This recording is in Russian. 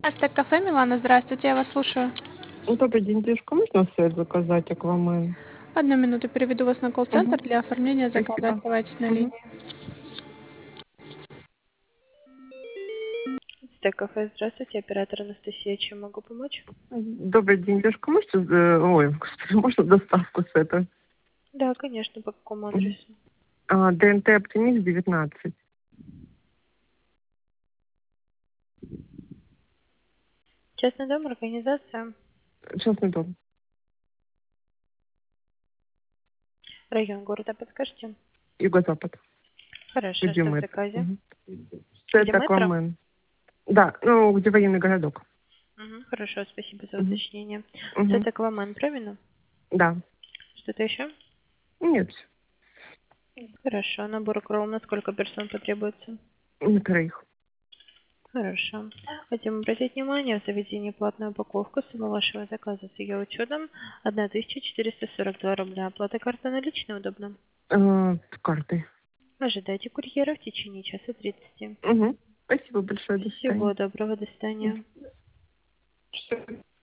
Астек кафе, Милана, здравствуйте, я вас слушаю. Добрый день, девушка. Можно свет заказать аквамен? Одну минуту, переведу вас на колл-центр Угу. для оформления заказа. Спасибо. Оставайтесь на Угу. линии. Астек кафе, здравствуйте, оператор Анастасия, чем могу помочь? Добрый день, девушка. Можете, ой, господи, можно доставку с этого? Да, конечно, по какому адресу? ДНТ Оптимист 19. Частный дом, организация, Частный дом. район города, подскажите? Юго-Запад. Хорошо, Где что в мы? заказе? Угу. Где Сет метро? аквамен. Да, ну, где военный городок. Хорошо, спасибо за Угу. уточнение. Угу. Сет Аквамен, правильно? Да. Что-то еще? Нет, Хорошо, набор крол на сколько персон потребуется? на троих. Хорошо. Хотим обратить внимание, в заведении платная упаковка сумма вашего заказа с ее учетом 1442 рубля. Оплата карта наличная удобно. С картой. Ожидайте курьера в течение часа 30. Угу. Спасибо большое. До Всего свидания. доброго, до свидания. Мгм.